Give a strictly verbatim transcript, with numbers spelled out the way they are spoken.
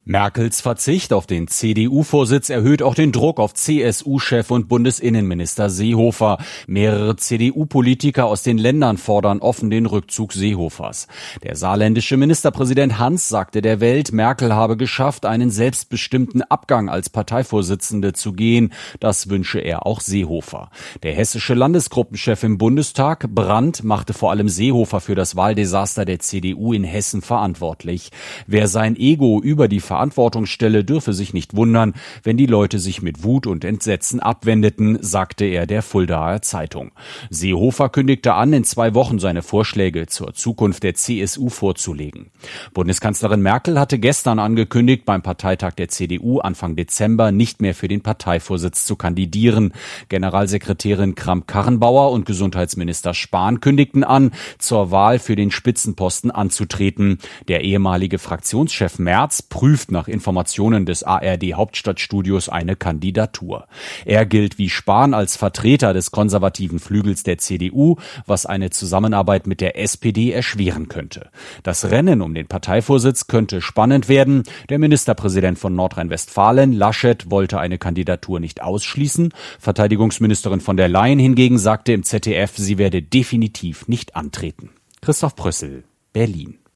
Merkels Verzicht auf den C D U-Vorsitz erhöht auch den Druck auf C S U-Chef und Bundesinnenminister Seehofer. Mehrere C D U-Politiker aus den Ländern fordern offen den Rückzug Seehofers. Der saarländische Ministerpräsident Hans sagte der Welt, Merkel habe geschafft, einen selbstbestimmten Abgang als Parteivorsitzende zu gehen. Das wünsche er auch Seehofer. Der hessische Landesgruppenchef im Bundestag, Brandt, machte vor allem Seehofer für das Wahldesaster der C D U in Hessen verantwortlich. Wer sein Ego über die Verantwortungsstelle dürfe sich nicht wundern, wenn die Leute sich mit Wut und Entsetzen abwendeten, sagte er der Fuldaer Zeitung. Seehofer kündigte an, in zwei Wochen seine Vorschläge zur Zukunft der C S U vorzulegen. Bundeskanzlerin Merkel hatte gestern angekündigt, beim Parteitag der C D U Anfang Dezember nicht mehr für den Parteivorsitz zu kandidieren. Generalsekretärin Kramp-Karrenbauer und Gesundheitsminister Spahn kündigten an, zur Wahl für den Spitzenposten anzutreten. Der ehemalige Fraktionschef Merz prüft nach Informationen des A R D-Hauptstadtstudios eine Kandidatur. Er gilt wie Spahn als Vertreter des konservativen Flügels der C D U, was eine Zusammenarbeit mit der S P D erschweren könnte. Das Rennen um den Parteivorsitz könnte spannend werden. Der Ministerpräsident von Nordrhein-Westfalen, Laschet, wollte eine Kandidatur nicht ausschließen. Verteidigungsministerin von der Leyen hingegen sagte im Z D F, sie werde definitiv nicht antreten. Christoph Brössel, Berlin.